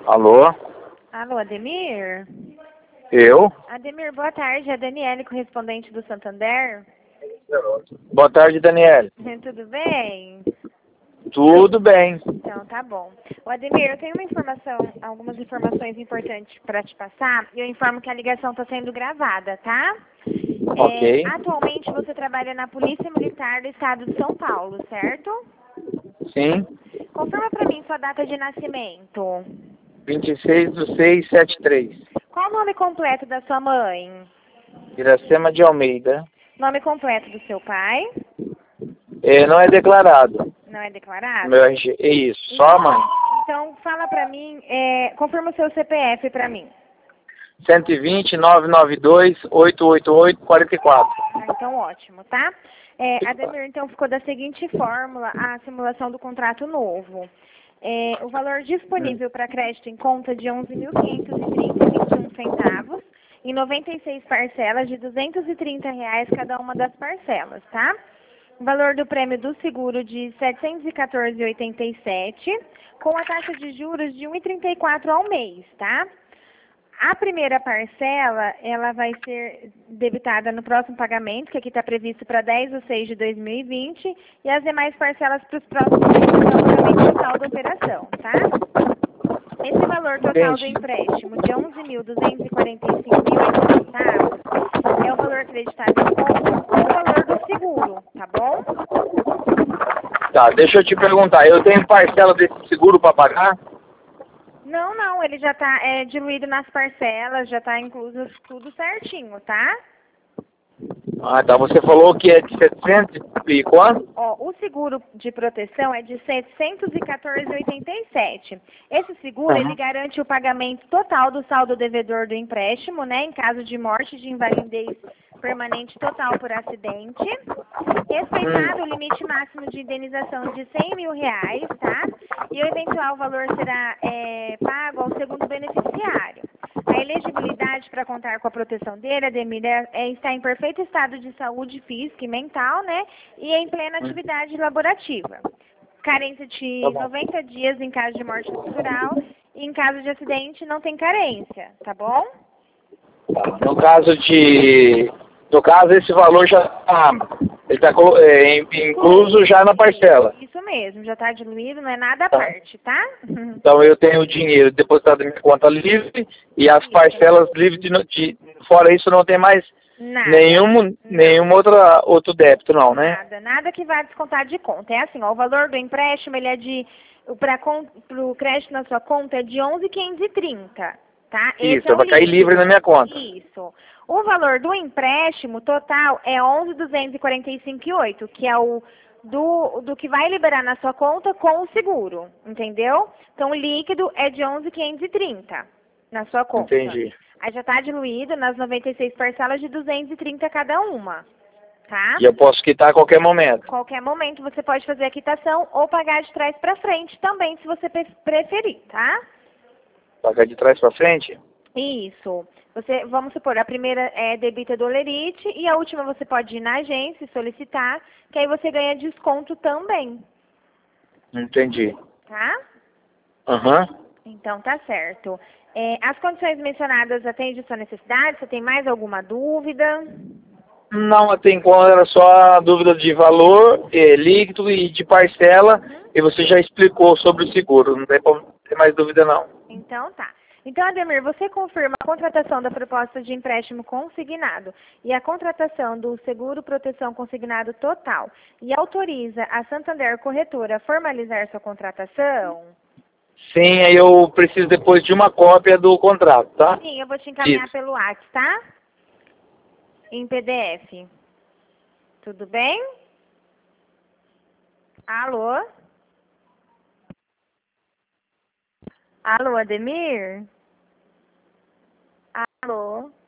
Alô? Alô, Ademir? Eu? Ademir, boa tarde. É a Daniele, correspondente do Santander. Boa tarde, Daniele. Tudo bem? Tudo bem. Então, tá bom. O Ademir, eu tenho algumas informações importantes para te passar. E eu informo que a ligação está sendo gravada, tá? Ok. Atualmente você trabalha na Polícia Militar do Estado de São Paulo, certo? Sim. Confirma para mim sua data de nascimento. 26/6/73. Qual o nome completo da sua mãe? Iracema de Almeida. Nome completo do seu pai? Não é declarado. Não é declarado? Meu RG. É isso, só a mãe. Então, fala pra mim, confirma o seu CPF pra mim. 120-992-888-44. Então, ótimo, tá? Ademir, então, ficou da seguinte fórmula a simulação do contrato novo. O valor disponível para crédito em conta de 11.530,21 centavos em 96 parcelas de R$ 230 cada uma das parcelas, tá? O valor do prêmio do seguro de R$ 714,87, com a taxa de juros de 1,34 ao mês, tá? A primeira parcela, ela vai ser debitada no próximo pagamento, que aqui está previsto para 10/6/2020, e as demais parcelas para os próximos meses do pagamento total da operação, tá? Esse valor total do empréstimo de R$ 11.245,08 centavos é o valor acreditado em conta com o valor do seguro, tá bom? Tá, deixa eu te perguntar. Eu tenho parcela desse seguro para pagar? Não, ele já está diluído nas parcelas, já está incluso tudo certinho, tá? Ah, tá. Você falou que é de 700 e quanto? Ó, o seguro de proteção é de R$ 714,87. Esse seguro, ele garante o pagamento total do saldo devedor do empréstimo, né, em caso de morte, de invalidez permanente total por acidente, respeitado o limite máximo de indenização de R$ 100.000, tá? E o eventual valor será pago ao segundo beneficiário. A elegibilidade para contar com a proteção dele, Ademir, está em perfeito estado de saúde física e mental, né? E em plena atividade laborativa. Carência de 90 dias em caso de morte natural e em caso de acidente não tem carência, tá bom? No caso, esse valor já está incluso já na parcela. Isso mesmo, já está diluído, não é nada à parte, tá? Então eu tenho o dinheiro depositado em minha conta livre e as parcelas livres fora isso não tem mais Nada. nenhum outro débito não, né? Nada que vá descontar de conta. É assim, ó, o valor do empréstimo, ele para o crédito na sua conta é de 11.530, tá? Isso, vai cair livre na minha conta. Isso. O valor do empréstimo total é 11.245,08, que é o do que vai liberar na sua conta com o seguro, entendeu? Então, o líquido é de 11.530 na sua conta. Entendi. Aí já está diluído nas 96 parcelas de 230 cada uma, tá? E eu posso quitar a qualquer momento. Qualquer momento você pode fazer a quitação ou pagar de trás para frente também, se você preferir, tá? Pagar de trás para frente? Isso. Vamos supor, a primeira é debita do Olerite e a última você pode ir na agência e solicitar, que aí você ganha desconto também. Entendi. Tá? Aham. Então tá certo. As condições mencionadas atendem sua necessidade? Você tem mais alguma dúvida? Não, até enquanto era só a dúvida de valor, líquido e de parcela, e você já explicou sobre o seguro, não tem mais dúvida não. Então tá. Então, Ademir, você confirma a contratação da proposta de empréstimo consignado e a contratação do seguro proteção consignado total e autoriza a Santander Corretora a formalizar sua contratação? Sim, aí eu preciso depois de uma cópia do contrato, tá? Sim, eu vou te encaminhar pelo WhatsApp, tá? Em PDF. Tudo bem? Alô? Alô, Ademir? Alô?